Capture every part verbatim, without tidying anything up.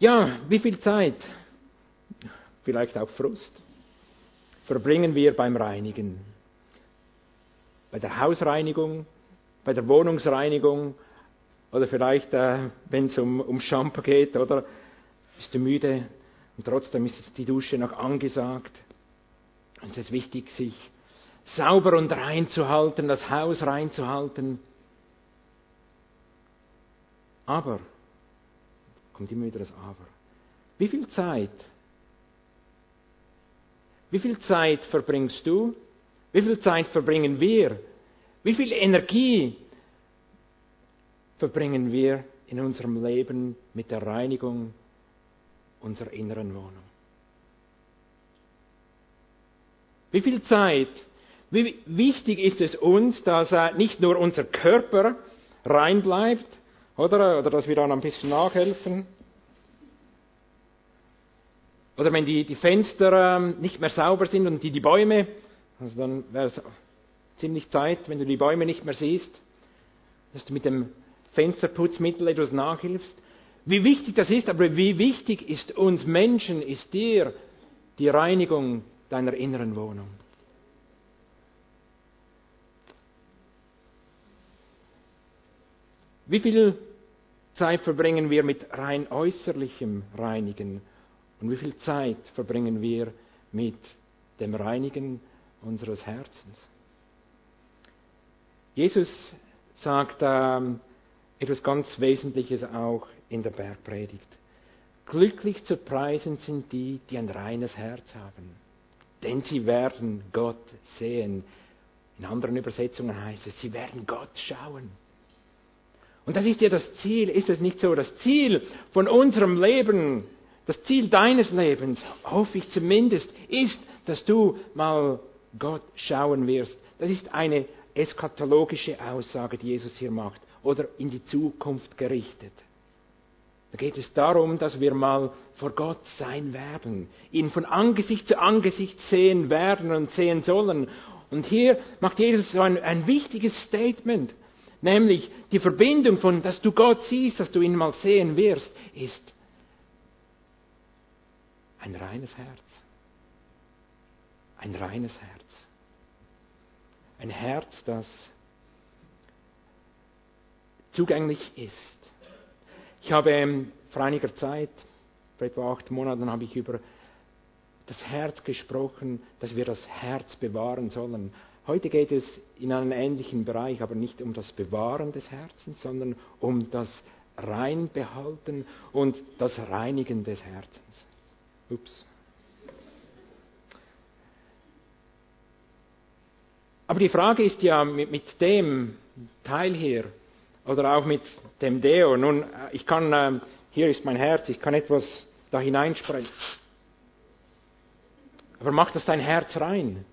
Ja, wie viel Zeit, vielleicht auch Frust, verbringen wir beim Reinigen? Bei der Hausreinigung, bei der Wohnungsreinigung oder vielleicht, äh, wenn es um, um Shampoo geht, oder? Bist du müde und trotzdem ist jetzt die Dusche noch angesagt. Und es ist wichtig, sich sauber und rein zu halten, das Haus rein zu halten. Aber, kommt immer wieder das Aber, wie viel Zeit, wie viel Zeit verbringst du, wie viel Zeit verbringen wir, wie viel Energie verbringen wir in unserem Leben mit der Reinigung unserer inneren Wohnung? Wie viel Zeit, wie wichtig ist es uns, dass äh, nicht nur unser Körper rein bleibt, oder, oder dass wir dann ein bisschen nachhelfen. Oder wenn die, die Fenster ähm, nicht mehr sauber sind und die, die Bäume, also dann wäre es ziemlich Zeit, wenn du die Bäume nicht mehr siehst, dass du mit dem Fensterputzmittel etwas nachhilfst. Wie wichtig das ist, aber wie wichtig ist uns Menschen, ist dir die Reinigung deiner inneren Wohnung. Wie viel Zeit verbringen wir mit rein äußerlichem Reinigen und wie viel Zeit verbringen wir mit dem Reinigen unseres Herzens? Jesus sagt ähm, etwas ganz Wesentliches auch in der Bergpredigt. Glücklich zu preisen sind die, die ein reines Herz haben, denn sie werden Gott sehen. In anderen Übersetzungen heißt es, sie werden Gott schauen. Und das ist ja das Ziel, ist es nicht so? Das Ziel von unserem Leben, das Ziel deines Lebens, hoffe ich zumindest, ist, dass du mal Gott schauen wirst. Das ist eine eschatologische Aussage, die Jesus hier macht, oder in die Zukunft gerichtet. Da geht es darum, dass wir mal vor Gott sein werden, ihn von Angesicht zu Angesicht sehen werden und sehen sollen. Und hier macht Jesus so ein, ein wichtiges Statement. Nämlich die Verbindung von, dass du Gott siehst, dass du ihn mal sehen wirst, ist ein reines Herz. Ein reines Herz. Ein Herz, das zugänglich ist. Ich habe vor einiger Zeit, vor etwa acht Monaten, habe ich über das Herz gesprochen, dass wir das Herz bewahren sollen. Heute geht es in einen ähnlichen Bereich, aber nicht um das Bewahren des Herzens, sondern um das Reinbehalten und das Reinigen des Herzens. Ups. Aber die Frage ist ja mit, mit dem Teil hier oder auch mit dem Deo. Nun, ich kann, äh, hier ist mein Herz, ich kann etwas da hineinsprechen. Aber macht das dein Herz rein?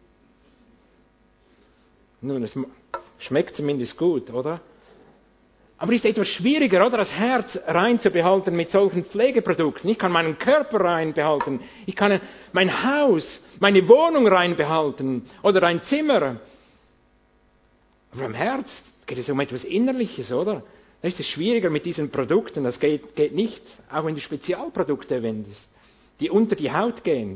Nun, es schmeckt zumindest gut, oder? Aber es ist etwas schwieriger, oder? Das Herz rein zu behalten mit solchen Pflegeprodukten. Ich kann meinen Körper rein behalten. Ich kann mein Haus, meine Wohnung rein behalten. Oder ein Zimmer. Aber beim Herz geht es um etwas Innerliches, oder? Da ist es schwieriger mit diesen Produkten. Das geht, geht nicht, auch wenn du Spezialprodukte wendest, die unter die Haut gehen.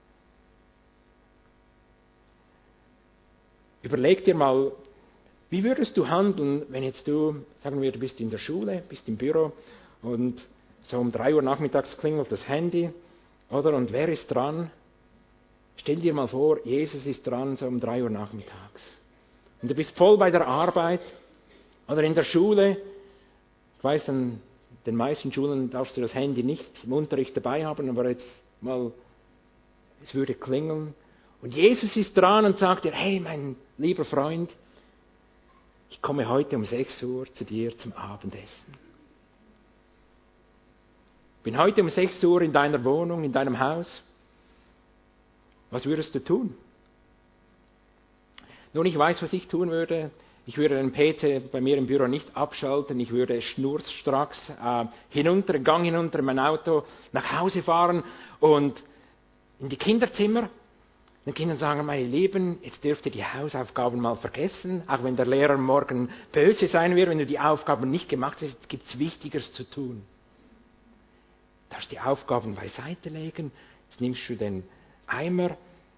Überleg dir mal, wie würdest du handeln, wenn jetzt du, sagen wir, du bist in der Schule, bist im Büro und so um drei Uhr nachmittags klingelt das Handy, oder? Und wer ist dran? Stell dir mal vor, Jesus ist dran, so um drei Uhr nachmittags. Und du bist voll bei der Arbeit oder in der Schule. Ich weiß, an den meisten Schulen darfst du das Handy nicht im Unterricht dabei haben, aber jetzt mal, es würde klingeln. Und Jesus ist dran und sagt dir, hey, mein lieber Freund, ich komme heute um sechs Uhr zu dir zum Abendessen. Bin heute um sechs Uhr in deiner Wohnung, in deinem Haus. Was würdest du tun? Nun, ich weiß, was ich tun würde. Ich würde den P C bei mir im Büro nicht abschalten. Ich würde schnurstracks äh, hinunter, Gang hinunter in mein Auto, nach Hause fahren und in die Kinderzimmer. Den Kindern sagen, meine Lieben, jetzt dürft ihr die Hausaufgaben mal vergessen, auch wenn der Lehrer morgen böse sein wird, wenn du die Aufgaben nicht gemacht hast, gibt es Wichtigeres zu tun. darfst die Aufgaben beiseite legen. Jetzt nimmst du den Eimer,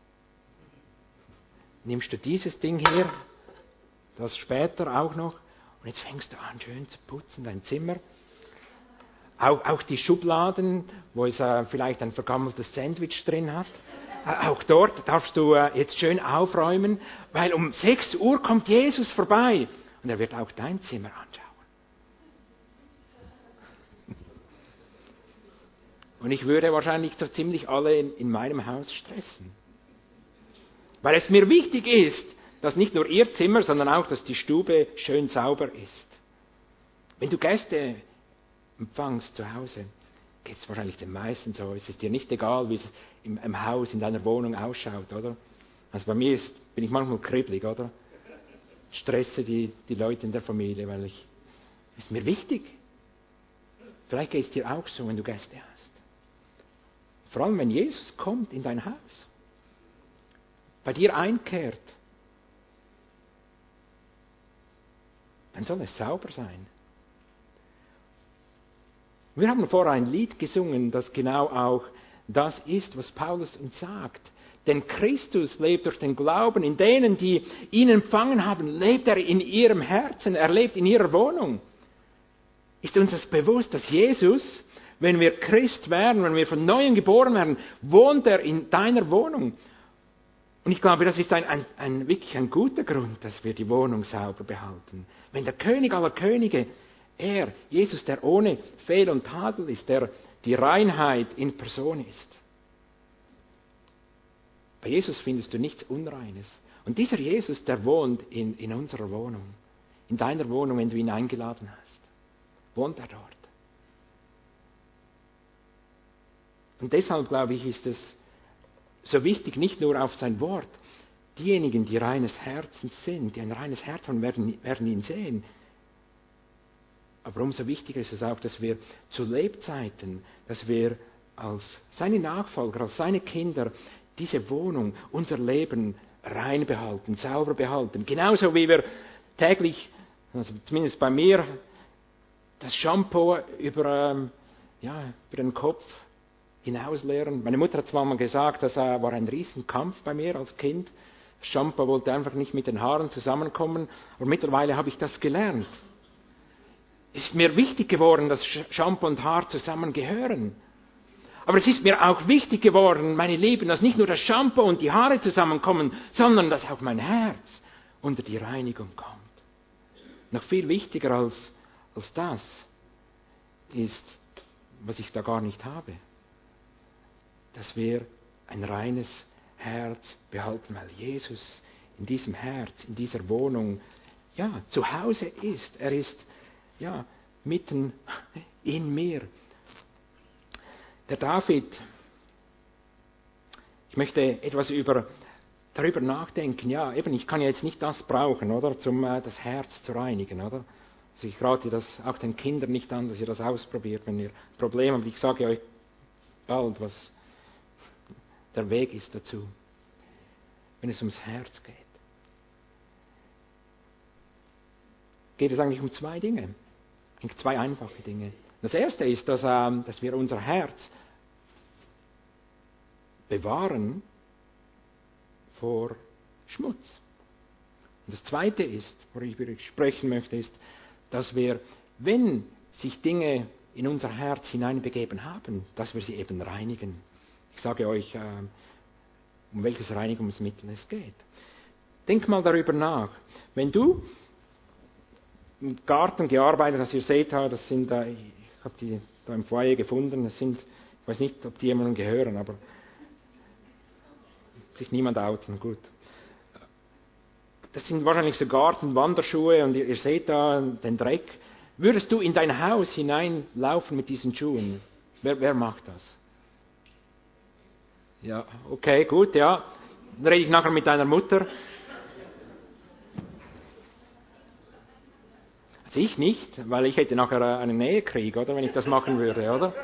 nimmst du dieses Ding hier, das später auch noch, und jetzt fängst du an, schön zu putzen, dein Zimmer. Auch, auch die Schubladen, wo es äh, vielleicht ein vergammeltes Sandwich drin hat. Äh, auch dort darfst du äh, jetzt schön aufräumen, weil um sechs Uhr kommt Jesus vorbei und er wird auch dein Zimmer anschauen. Und ich würde wahrscheinlich so ziemlich alle in, in meinem Haus stressen. Weil es mir wichtig ist, dass nicht nur ihr Zimmer, sondern auch, dass die Stube schön sauber ist. Wenn du Gäste empfangst zu Hause, geht es wahrscheinlich den meisten so. Es ist dir nicht egal, wie es im, im Haus, in deiner Wohnung ausschaut, oder? Also bei mir ist, bin ich manchmal kribbelig, oder? Stresse die, die Leute in der Familie, weil ich, ist mir wichtig. Vielleicht geht es dir auch so, wenn du Gäste hast. Vor allem, wenn Jesus kommt in dein Haus, bei dir einkehrt, dann soll es sauber sein. Wir haben vorher ein Lied gesungen, das genau auch das ist, was Paulus uns sagt. Denn Christus lebt durch den Glauben. In denen, die ihn empfangen haben, lebt er in ihrem Herzen, er lebt in ihrer Wohnung. Ist uns das bewusst, dass Jesus, wenn wir Christ werden, wenn wir von Neuem geboren werden, wohnt er in deiner Wohnung. Und ich glaube, das ist ein, ein, ein, wirklich ein guter Grund, dass wir die Wohnung sauber behalten. Wenn der König aller Könige, er, Jesus, der ohne Fehl und Tadel ist, der die Reinheit in Person ist. Bei Jesus findest du nichts Unreines. Und dieser Jesus, der wohnt in, in unserer Wohnung. In deiner Wohnung, wenn du ihn eingeladen hast. Wohnt er dort. Und deshalb, glaube ich, ist es so wichtig, nicht nur auf sein Wort. Diejenigen, die reines Herzens sind, die ein reines Herz haben, werden, werden ihn sehen. Aber umso wichtiger ist es auch, dass wir zu Lebzeiten, dass wir als seine Nachfolger, als seine Kinder diese Wohnung, unser Leben rein behalten, sauber behalten. Genauso wie wir täglich, also zumindest bei mir, das Shampoo über, ähm, ja, über den Kopf hinausleeren. Meine Mutter hat zwar mal gesagt, das äh, war ein Riesenkampf bei mir als Kind. Das Shampoo wollte einfach nicht mit den Haaren zusammenkommen, aber mittlerweile habe ich das gelernt. Es ist mir wichtig geworden, dass Shampoo und Haar zusammengehören. Aber es ist mir auch wichtig geworden, meine Lieben, dass nicht nur das Shampoo und die Haare zusammenkommen, sondern dass auch mein Herz unter die Reinigung kommt. Noch viel wichtiger als, als das ist, was ich da gar nicht habe, dass wir ein reines Herz behalten, weil Jesus in diesem Herz, in dieser Wohnung, ja, zu Hause ist. Er ist, ja, mitten in mir. Der David, ich möchte etwas über, darüber nachdenken, ja, eben, ich kann ja jetzt nicht das brauchen, oder, um äh, das Herz zu reinigen, oder? Also ich rate das auch den Kindern nicht an, dass ihr das ausprobiert, wenn ihr Probleme habt. Ich sage euch bald, was der Weg ist dazu, wenn es ums Herz geht. Geht es eigentlich um zwei Dinge, zwei einfache Dinge. Das erste ist, dass, ähm, dass wir unser Herz bewahren vor Schmutz. Und das zweite ist, worüber ich sprechen möchte, ist, dass wir, wenn sich Dinge in unser Herz hineinbegeben haben, dass wir sie eben reinigen. Ich sage euch, äh, um welches Reinigungsmittel es geht. Denk mal darüber nach. Wenn du im Garten gearbeitet hast, ihr seht, das sind, äh, ich habe die da im Foyer gefunden, das sind, ich weiß nicht, ob die jemandem gehören, aber sich niemand outen, gut. Das sind wahrscheinlich so Gartenwanderschuhe und ihr, ihr seht da den Dreck. Würdest du in dein Haus hineinlaufen mit diesen Schuhen? Wer, wer macht das? Ja, okay, gut, ja. Dann rede ich nachher mit deiner Mutter. Also ich nicht, weil ich hätte nachher einen Nähekrieg, oder, wenn ich das machen würde, oder?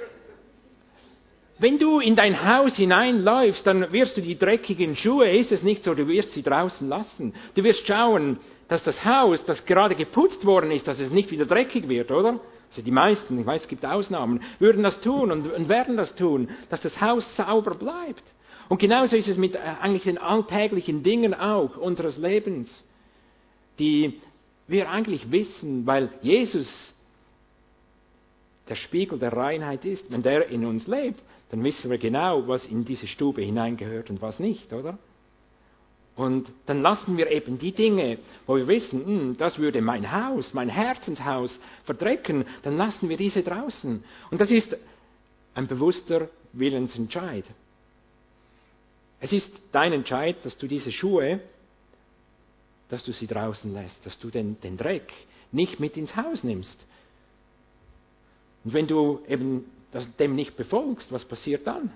Wenn du in dein Haus hineinläufst, dann wirst du die dreckigen Schuhe, ist es nicht so, du wirst sie draußen lassen. Du wirst schauen, dass das Haus, das gerade geputzt worden ist, dass es nicht wieder dreckig wird, oder? Also die meisten, ich weiß, es gibt Ausnahmen, würden das tun und, und werden das tun, dass das Haus sauber bleibt. Und genauso ist es mit äh, eigentlich den alltäglichen Dingen auch unseres Lebens, die wir eigentlich wissen, weil Jesus der Spiegel der Reinheit ist. Wenn der in uns lebt, dann wissen wir genau, was in diese Stube hineingehört und was nicht, oder? Und dann lassen wir eben die Dinge, wo wir wissen, hm, das würde mein Haus, mein Herzenshaus verdrecken, dann lassen wir diese draußen. Und das ist ein bewusster Willensentscheid. Es ist dein Entscheid, dass du diese Schuhe, dass du sie draußen lässt, dass du den, den Dreck nicht mit ins Haus nimmst. Und wenn du eben das, dem nicht befolgst, was passiert dann?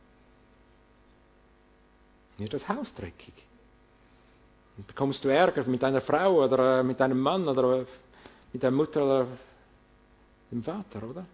Wird das Haus dreckig. Und bekommst du Ärger mit deiner Frau oder mit deinem Mann oder mit deiner Mutter oder dem Vater, oder?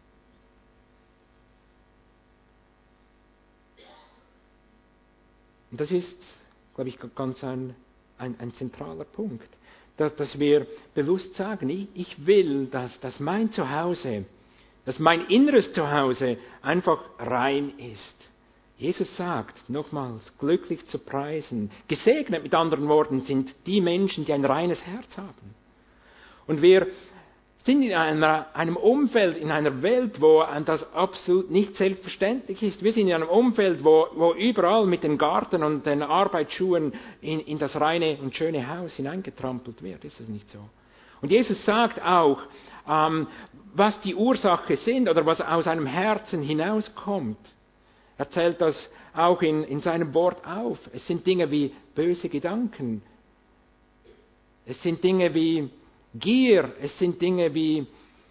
Und das ist, glaube ich, ganz ein, ein, ein zentraler Punkt, dass, dass wir bewusst sagen, ich, ich will, dass, dass mein Zuhause, dass mein inneres Zuhause einfach rein ist. Jesus sagt, nochmals, glücklich zu preisen, gesegnet mit anderen Worten sind die Menschen, die ein reines Herz haben. Und wir sind in einer, einem Umfeld, in einer Welt, wo das absolut nicht selbstverständlich ist. Wir sind in einem Umfeld, wo, wo überall mit dem Garten und den Arbeitsschuhen in, in das reine und schöne Haus hineingetrampelt wird. Ist das nicht so? Und Jesus sagt auch, ähm, was die Ursache sind oder was aus einem Herzen hinauskommt. Er zählt das auch in, in seinem Wort auf. Es sind Dinge wie böse Gedanken. Es sind Dinge wie Gier, es sind Dinge wie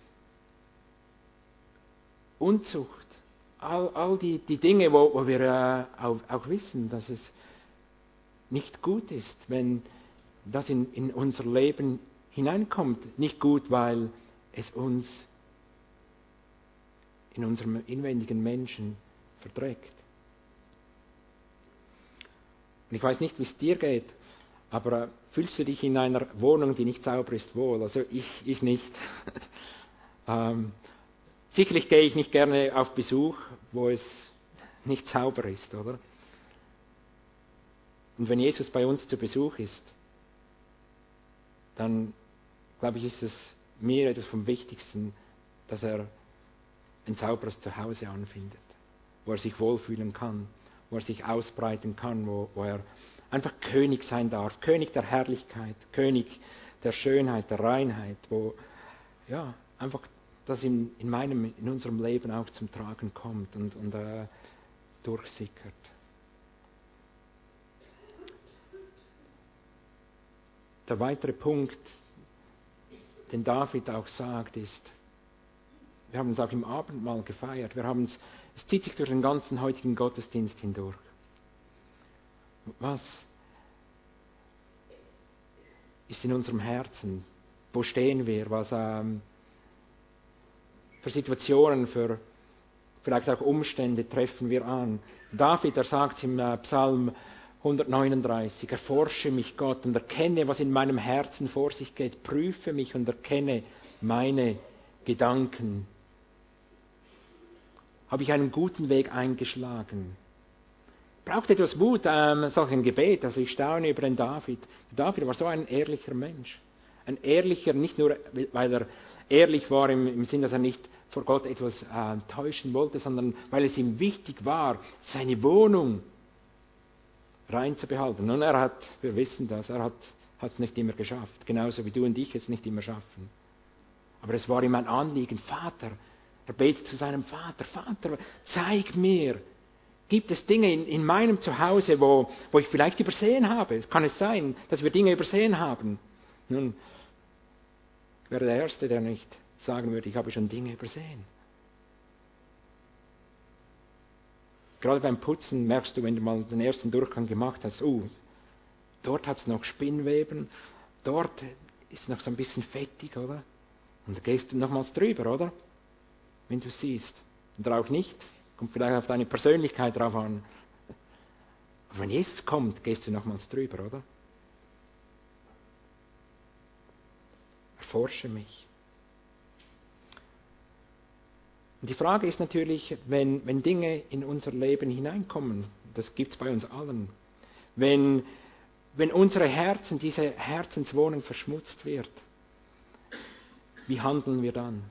Unzucht, all, all die, die Dinge, wo, wo wir äh, auch, auch wissen, dass es nicht gut ist, wenn das in, in unser Leben hineinkommt. Nicht gut, weil es uns in unserem inwendigen Menschen verdreckt. Und ich weiß nicht, wie es dir geht, aber fühlst du dich in einer Wohnung, die nicht sauber ist, wohl? Also ich, ich nicht. ähm, sicherlich gehe ich nicht gerne auf Besuch, wo es nicht sauber ist, oder? Und wenn Jesus bei uns zu Besuch ist, dann glaube ich, ist es mir etwas vom Wichtigsten, dass er ein sauberes Zuhause anfindet, wo er sich wohlfühlen kann, wo er sich ausbreiten kann, wo, wo er einfach König sein darf, König der Herrlichkeit, König der Schönheit, der Reinheit, wo ja einfach das in, in meinem, in unserem Leben auch zum Tragen kommt und, und äh, durchsickert. Der weitere Punkt, den David auch sagt, ist, wir haben es auch im Abendmahl gefeiert, wir haben es, es zieht sich durch den ganzen heutigen Gottesdienst hindurch. Was ist in unserem Herzen? Wo stehen wir? Was ähm, für Situationen, für vielleicht auch Umstände treffen wir an? David, er sagt im äh, Psalm hundertneununddreißig, erforsche mich Gott und erkenne, was in meinem Herzen vor sich geht. Prüfe mich und erkenne meine Gedanken. Habe ich einen guten Weg eingeschlagen? Braucht etwas Mut, ähm, solch Gebet. Also ich staune über den David. David war so ein ehrlicher Mensch. Ein ehrlicher, nicht nur, weil er ehrlich war im, im Sinn, dass er nicht vor Gott etwas äh, täuschen wollte, sondern weil es ihm wichtig war, seine Wohnung rein zu behalten. Und er hat, wir wissen das, er hat es nicht immer geschafft. Genauso wie du und ich es nicht immer schaffen. Aber es war ihm ein Anliegen. Vater, er betet zu seinem Vater, Vater, zeig mir, gibt es Dinge in, in meinem Zuhause, wo, wo ich vielleicht übersehen habe? Kann es sein, dass wir Dinge übersehen haben? Nun, ich wäre der Erste, der nicht sagen würde, ich habe schon Dinge übersehen. Gerade beim Putzen merkst du, wenn du mal den ersten Durchgang gemacht hast, oh, dort hat es noch Spinnweben, dort ist noch so ein bisschen fettig, oder? Und da gehst du nochmals drüber, oder? Wenn du siehst. Oder auch nicht. Kommt vielleicht auf deine Persönlichkeit drauf an. Aber wenn Jesus kommt, gehst du nochmals drüber, oder? Erforsche mich. Und die Frage ist natürlich, wenn, wenn Dinge in unser Leben hineinkommen, das gibt es bei uns allen, wenn, wenn unsere Herzen, diese Herzenswohnung verschmutzt wird, wie handeln wir dann?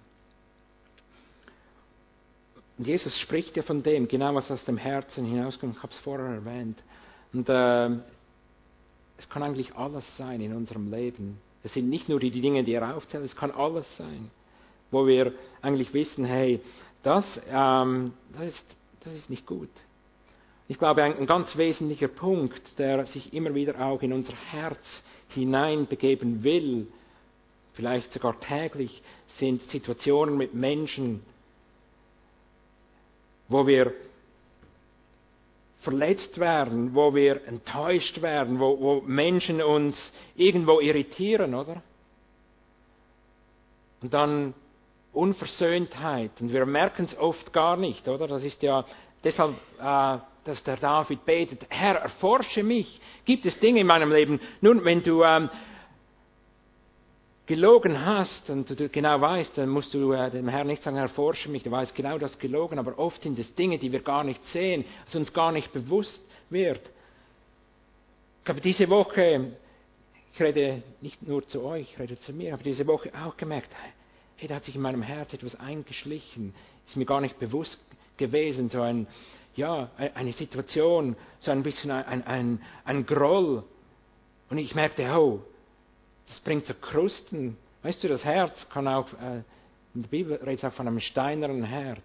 Und Jesus spricht ja von dem, genau was aus dem Herzen hinauskommt, ich habe es vorher erwähnt. Und äh, es kann eigentlich alles sein in unserem Leben. Es sind nicht nur die, die Dinge, die er aufzählt, es kann alles sein, wo wir eigentlich wissen, hey, das, ähm, das, ist, das ist nicht gut. Ich glaube, ein, ein ganz wesentlicher Punkt, der sich immer wieder auch in unser Herz hineinbegeben will, vielleicht sogar täglich, sind Situationen mit Menschen, wo wir verletzt werden, wo wir enttäuscht werden, wo, wo Menschen uns irgendwo irritieren, oder? Und dann Unversöhntheit. Und wir merken es oft gar nicht, oder? Das ist ja deshalb, äh, dass der David betet, Herr, erforsche mich. Gibt es Dinge in meinem Leben? Nun, wenn du ähm, gelogen hast und du genau weißt, dann musst du äh, dem Herrn nicht sagen, erforsche mich, du weißt genau, das gelogen, aber oft sind es Dinge, die wir gar nicht sehen, dass uns gar nicht bewusst wird. Ich habe diese Woche, ich rede nicht nur zu euch, ich rede zu mir, habe diese Woche auch gemerkt, hey, da hat sich in meinem Herz etwas eingeschlichen, ist mir gar nicht bewusst gewesen, so ein, ja, eine Situation, so ein bisschen ein, ein, ein Groll. Und ich merkte, oh, das bringt so Krusten. Weißt du, das Herz kann auch, äh, in der Bibel redet es auch von einem steinernen Herz.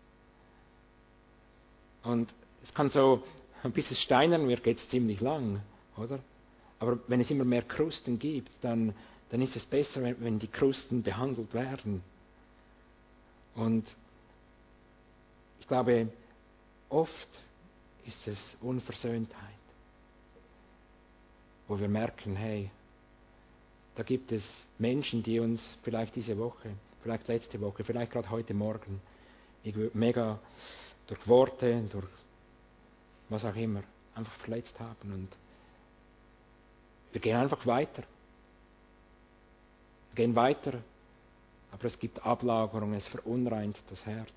Und es kann so, bis es steinern wird, geht es ziemlich lang, oder? Aber wenn es immer mehr Krusten gibt, dann, dann ist es besser, wenn, wenn die Krusten behandelt werden. Und ich glaube, oft ist es Unversöhntheit, wo wir merken, hey, da gibt es Menschen, die uns vielleicht diese Woche, vielleicht letzte Woche, vielleicht gerade heute Morgen mega durch Worte, durch was auch immer, einfach verletzt haben. Und wir gehen einfach weiter. Wir gehen weiter, aber es gibt Ablagerung, es verunreint das Herz.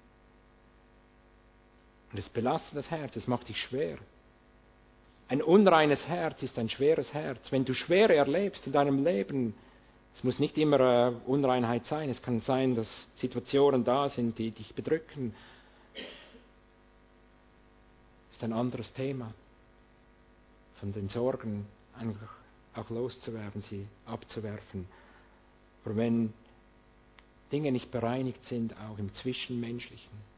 Und es belastet das Herz, es macht dich schwer. Ein unreines Herz ist ein schweres Herz. Wenn du Schwere erlebst in deinem Leben, es muss nicht immer äh, Unreinheit sein. Es kann sein, dass Situationen da sind, die dich bedrücken. Das ist ein anderes Thema. Von den Sorgen einfach auch loszuwerden, sie abzuwerfen. Aber wenn Dinge nicht bereinigt sind, auch im Zwischenmenschlichen.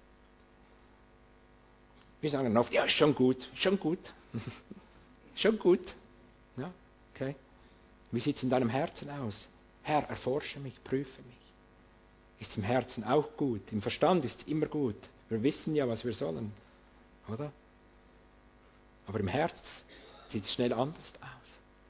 Wir sagen oft, ja, schon gut, schon gut. Schon gut. Ja, okay. Wie sieht es in deinem Herzen aus? Herr, erforsche mich, prüfe mich. Ist es im Herzen auch gut? Im Verstand ist es immer gut. Wir wissen ja, was wir sollen. Oder? Aber im Herz sieht es schnell anders aus.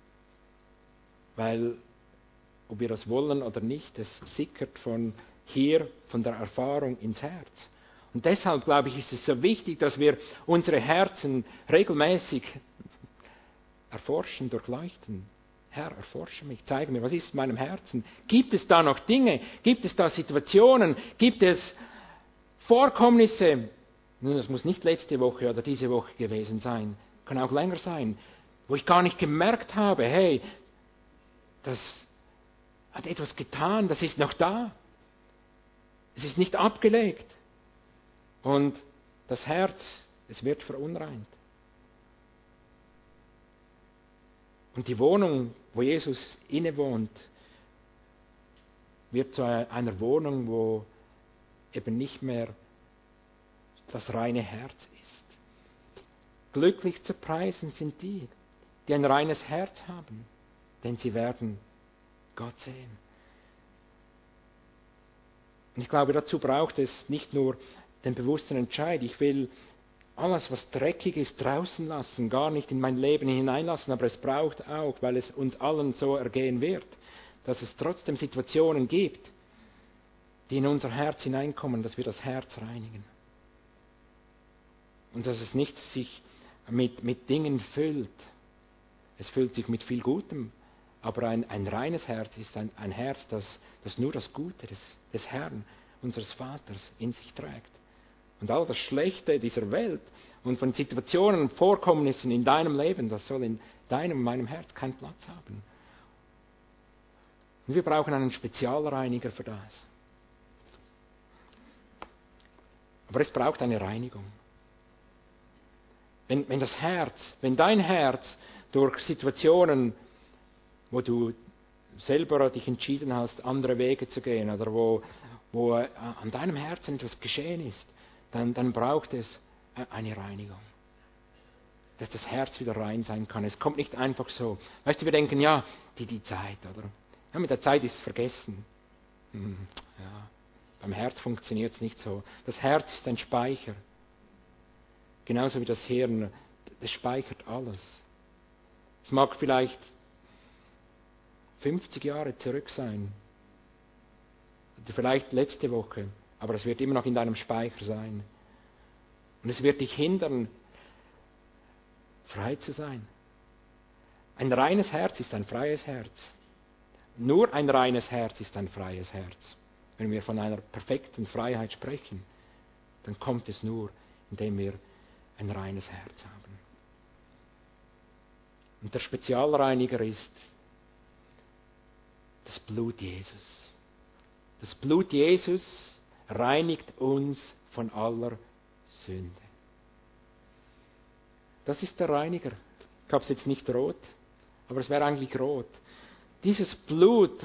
Weil, ob wir das wollen oder nicht, es sickert von hier, von der Erfahrung ins Herz. Und deshalb, glaube ich, ist es so wichtig, dass wir unsere Herzen regelmäßig erforschen, durchleuchten. Herr, erforsche mich, zeige mir, was ist in meinem Herzen? Gibt es da noch Dinge? Gibt es da Situationen? Gibt es Vorkommnisse? Nun, das muss nicht letzte Woche oder diese Woche gewesen sein. Kann auch länger sein. Wo ich gar nicht gemerkt habe, hey, das hat etwas getan, das ist noch da. Es ist nicht abgelegt. Und das Herz, es wird verunreint. Und die Wohnung, wo Jesus innewohnt, wird zu einer Wohnung, wo eben nicht mehr das reine Herz ist. Glücklich zu preisen sind die, die ein reines Herz haben, denn sie werden Gott sehen. Und ich glaube, dazu braucht es nicht nur den bewussten Entscheid, ich will alles, was dreckig ist, draußen lassen, gar nicht in mein Leben hineinlassen, aber es braucht auch, weil es uns allen so ergehen wird, dass es trotzdem Situationen gibt, die in unser Herz hineinkommen, dass wir das Herz reinigen. Und dass es nicht sich mit, mit Dingen füllt. Es füllt sich mit viel Gutem, aber ein, ein reines Herz ist ein, ein Herz, das, das nur das Gute des, des Herrn unseres Vaters in sich trägt. Und all das Schlechte dieser Welt und von Situationen und Vorkommnissen in deinem Leben, das soll in deinem, meinem Herz keinen Platz haben. Und wir brauchen einen Spezialreiniger für das. Aber es braucht eine Reinigung. Wenn, wenn das Herz, wenn dein Herz durch Situationen, wo du selber dich entschieden hast, andere Wege zu gehen oder wo, wo an deinem Herzen etwas geschehen ist, dann, dann braucht es eine Reinigung. Dass das Herz wieder rein sein kann. Es kommt nicht einfach so. Weißt du, wir denken, ja, die, die Zeit, oder? Ja, mit der Zeit ist es vergessen. Hm, ja, beim Herz funktioniert es nicht so. Das Herz ist ein Speicher. Genauso wie das Hirn. Das speichert alles. Es mag vielleicht fünfzig Jahre zurück sein. Oder vielleicht letzte Woche. Aber es wird immer noch in deinem Speicher sein. Und es wird dich hindern, frei zu sein. Ein reines Herz ist ein freies Herz. Nur ein reines Herz ist ein freies Herz. Wenn wir von einer perfekten Freiheit sprechen, dann kommt es nur, indem wir ein reines Herz haben. Und der Spezialreiniger ist das Blut Jesus. Das Blut Jesus reinigt uns von aller Sünde. Das ist der Reiniger. Ich habe es jetzt nicht rot, aber es wäre eigentlich rot. Dieses Blut,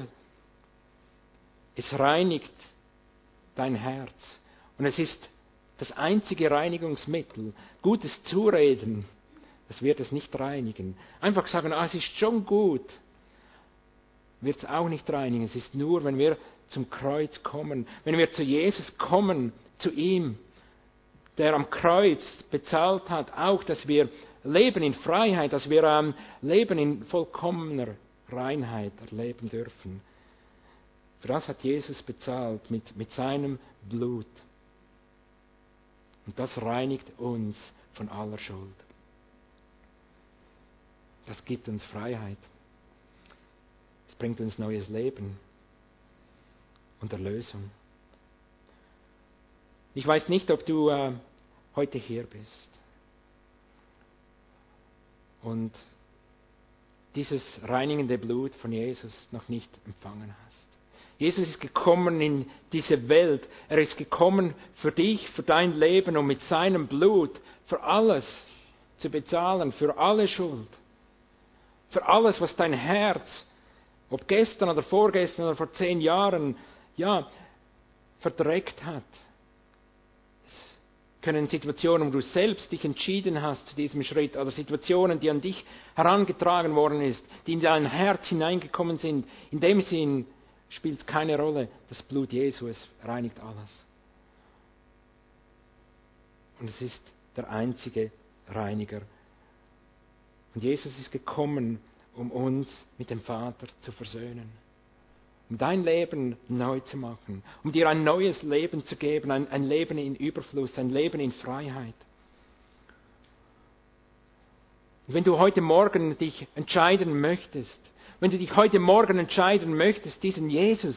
es reinigt dein Herz. Und es ist das einzige Reinigungsmittel. Gutes Zureden, das wird es nicht reinigen. Einfach sagen, ah, es ist schon gut, wird es auch nicht reinigen. Es ist nur, wenn wir zum Kreuz kommen, wenn wir zu Jesus kommen, zu ihm, der am Kreuz bezahlt hat, auch, dass wir leben in Freiheit, dass wir ähm, leben in vollkommener Reinheit erleben dürfen. Für das hat Jesus bezahlt mit, mit seinem Blut. Und das reinigt uns von aller Schuld. Das gibt uns Freiheit. Es bringt uns neues Leben und Erlösung. Ich weiß nicht, ob du äh, heute hier bist und dieses reinigende Blut von Jesus noch nicht empfangen hast. Jesus ist gekommen in diese Welt. Er ist gekommen für dich, für dein Leben, um mit seinem Blut für alles zu bezahlen, für alle Schuld. Für alles, was dein Herz, ob gestern oder vorgestern oder vor zehn Jahren, ja, verdreckt hat. Es können Situationen, wo du selbst dich entschieden hast zu diesem Schritt, oder Situationen, die an dich herangetragen worden ist, die in dein Herz hineingekommen sind. In dem Sinn spielt es keine Rolle. Das Blut Jesu, es reinigt alles. Und es ist der einzige Reiniger. Und Jesus ist gekommen, um uns mit dem Vater zu versöhnen. Um dein Leben neu zu machen. Um dir ein neues Leben zu geben. Ein, ein Leben in Überfluss. Ein Leben in Freiheit. Und wenn du heute Morgen dich entscheiden möchtest, wenn du dich heute Morgen entscheiden möchtest, diesen Jesus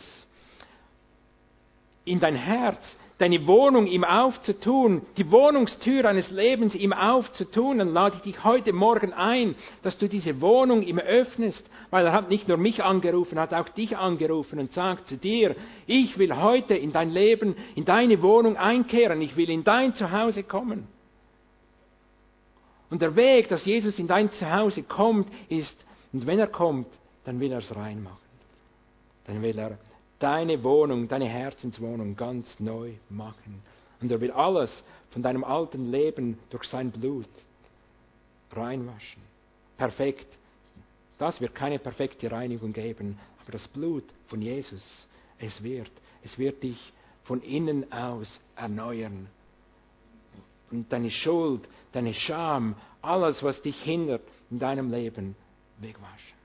in dein Herz, deine Wohnung ihm aufzutun, die Wohnungstür deines Lebens ihm aufzutun, dann lade ich dich heute Morgen ein, dass du diese Wohnung ihm öffnest, weil er hat nicht nur mich angerufen, er hat auch dich angerufen und sagt zu dir, ich will heute in dein Leben, in deine Wohnung einkehren, ich will in dein Zuhause kommen. Und der Weg, dass Jesus in dein Zuhause kommt, ist, und wenn er kommt, dann will er es reinmachen. Dann will er deine Wohnung, deine Herzenswohnung ganz neu machen. Und er will alles von deinem alten Leben durch sein Blut reinwaschen. Perfekt. Das wird keine perfekte Reinigung geben, aber das Blut von Jesus, es wird, es wird dich von innen aus erneuern. Und deine Schuld, deine Scham, alles, was dich hindert in deinem Leben, wegwaschen.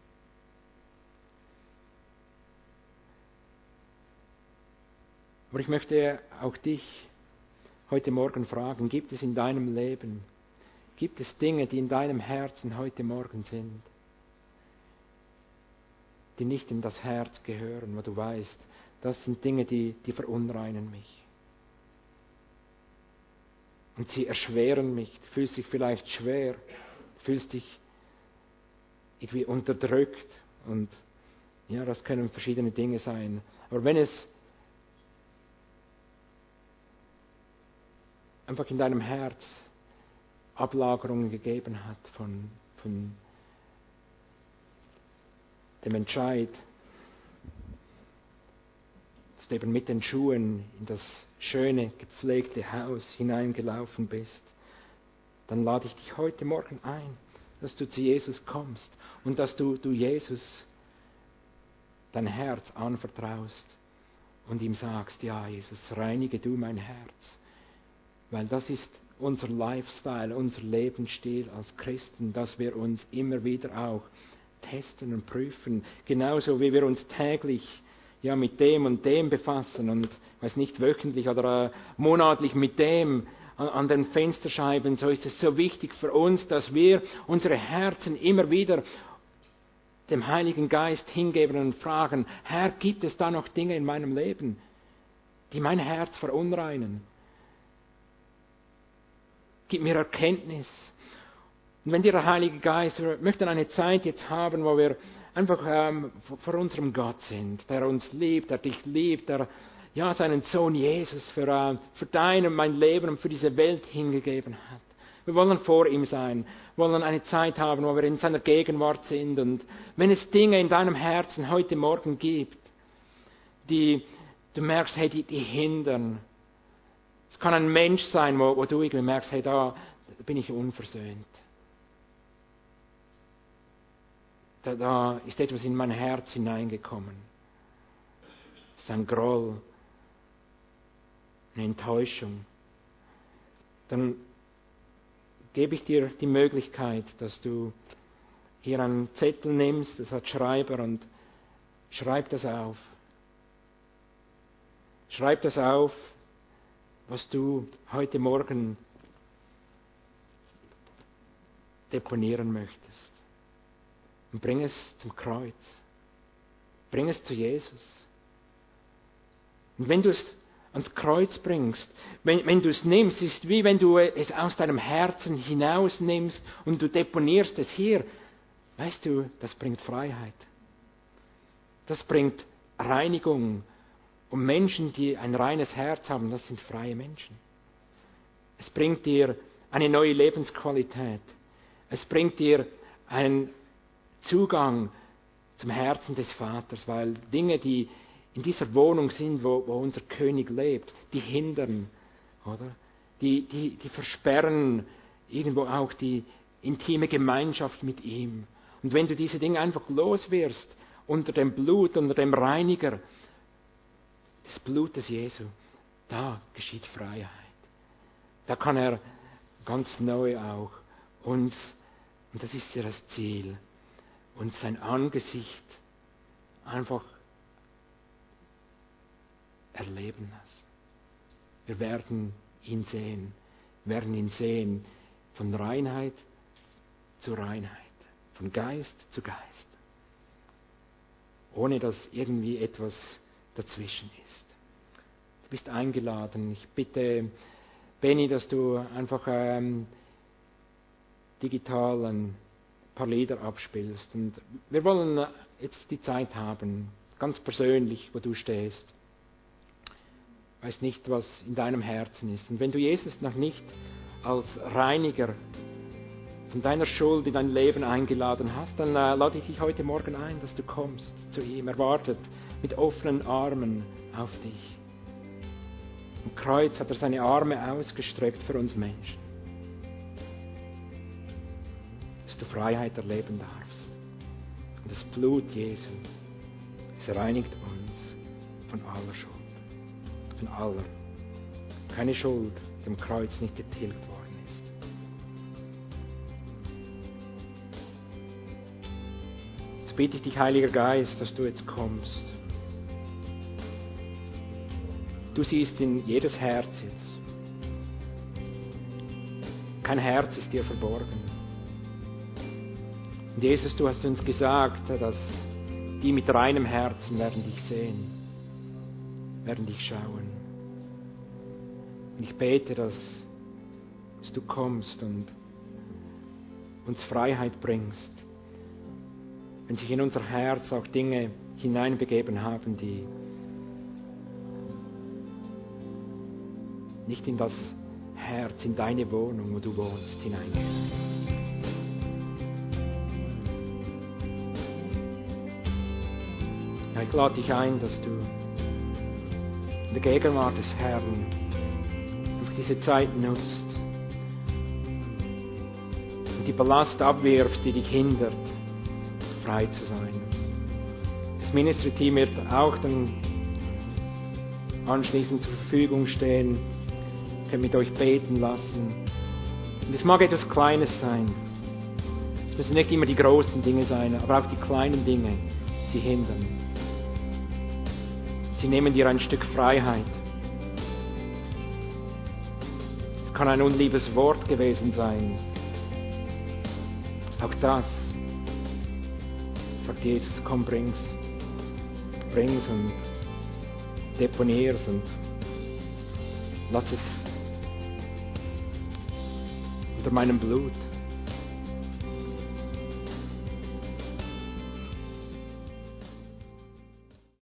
Aber ich möchte auch dich heute Morgen fragen, gibt es in deinem Leben, gibt es Dinge, die in deinem Herzen heute Morgen sind, die nicht in das Herz gehören, wo du weißt, das sind Dinge, die, die verunreinen mich. Und sie erschweren mich. Du fühlst dich vielleicht schwer, du fühlst dich irgendwie unterdrückt. Und ja, das können verschiedene Dinge sein. Aber wenn es einfach in deinem Herz Ablagerungen gegeben hat von, von dem Entscheid, dass du eben mit den Schuhen in das schöne, gepflegte Haus hineingelaufen bist, dann lade ich dich heute Morgen ein, dass du zu Jesus kommst und dass du, du Jesus dein Herz anvertraust und ihm sagst, ja Jesus, reinige du mein Herz, weil das ist unser Lifestyle, unser Lebensstil als Christen, dass wir uns immer wieder auch testen und prüfen, genauso wie wir uns täglich ja mit dem und dem befassen und weiß nicht wöchentlich oder äh, monatlich mit dem an, an den Fensterscheiben, so ist es so wichtig für uns, dass wir unsere Herzen immer wieder dem Heiligen Geist hingeben und fragen, Herr, gibt es da noch Dinge in meinem Leben, die mein Herz verunreinen? Gib mir Erkenntnis. Und wenn dir der Heilige Geist, wir möchten eine Zeit jetzt haben, wo wir einfach ähm, vor unserem Gott sind, der uns liebt, der dich liebt, der ja seinen Sohn Jesus für, äh, für dein und mein Leben und für diese Welt hingegeben hat. Wir wollen vor ihm sein, wollen eine Zeit haben, wo wir in seiner Gegenwart sind. Und wenn es Dinge in deinem Herzen heute Morgen gibt, die du merkst, hey, die, die hindern. Es kann ein Mensch sein, wo, wo du irgendwie merkst, hey, da, da bin ich unversöhnt. Da, da ist etwas in mein Herz hineingekommen. Es ist ein Groll, eine Enttäuschung. Dann gebe ich dir die Möglichkeit, dass du hier einen Zettel nimmst, das hat Schreiber, und schreib das auf. Schreib das auf, was du heute Morgen deponieren möchtest. Und bring es zum Kreuz. Bring es zu Jesus. Und wenn du es ans Kreuz bringst, wenn, wenn du es nimmst, ist wie wenn du es aus deinem Herzen hinaus nimmst und du deponierst es hier. Weißt du, das bringt Freiheit. Das bringt Reinigung. Und Menschen, die ein reines Herz haben, das sind freie Menschen. Es bringt dir eine neue Lebensqualität. Es bringt dir einen Zugang zum Herzen des Vaters, weil Dinge, die in dieser Wohnung sind, wo, wo unser König lebt, die hindern, oder? Die, die, die versperren irgendwo auch die intime Gemeinschaft mit ihm. Und wenn du diese Dinge einfach los wirst, unter dem Blut, unter dem Reiniger des Blutes Jesu, da geschieht Freiheit. Da kann er ganz neu auch uns, und das ist ja das Ziel, uns sein Angesicht einfach erleben lassen. Wir werden ihn sehen. Wir werden ihn sehen von Reinheit zu Reinheit, von Geist zu Geist. Ohne dass irgendwie etwas dazwischen ist. Du bist eingeladen. Ich bitte Benny, dass du einfach ähm, digital ein paar Lieder abspielst. Und wir wollen jetzt die Zeit haben, ganz persönlich, wo du stehst. Ich weiß nicht, was in deinem Herzen ist. Und wenn du Jesus noch nicht als Reiniger von deiner Schuld in dein Leben eingeladen hast, dann äh, lade ich dich heute Morgen ein, dass du kommst zu ihm. Er wartet mit offenen Armen auf dich. Am Kreuz hat er seine Arme ausgestreckt für uns Menschen. Dass du Freiheit erleben darfst. Und das Blut Jesu, es reinigt uns von aller Schuld. Von aller. Keine Schuld, die am Kreuz nicht getilgt worden ist. Jetzt bitte ich dich, Heiliger Geist, dass du jetzt kommst. Du siehst in jedes Herz jetzt. Kein Herz ist dir verborgen. Und Jesus, du hast uns gesagt, dass die mit reinem Herzen werden dich sehen. werden dich schauen. Und ich bete, dass, dass du kommst und uns Freiheit bringst, wenn sich in unser Herz auch Dinge hineinbegeben haben, die nicht in das Herz, in deine Wohnung, wo du wohnst, hineingehen. Ja, ich lade dich ein, dass du in der Gegenwart des Herrn durch diese Zeit nutzt und die Ballast abwirfst, die dich hindert, frei zu sein. Das Ministry-Team wird auch dann anschließend zur Verfügung stehen, könnt mit euch beten lassen. Und es mag etwas Kleines sein. Es müssen nicht immer die großen Dinge sein, aber auch die kleinen Dinge, sie hindern. Sie nehmen dir ein Stück Freiheit. Es kann ein unliebes Wort gewesen sein. Auch das, sagt Jesus, komm, bring's. Bring's und deponier's und lass es unter meinem Blut.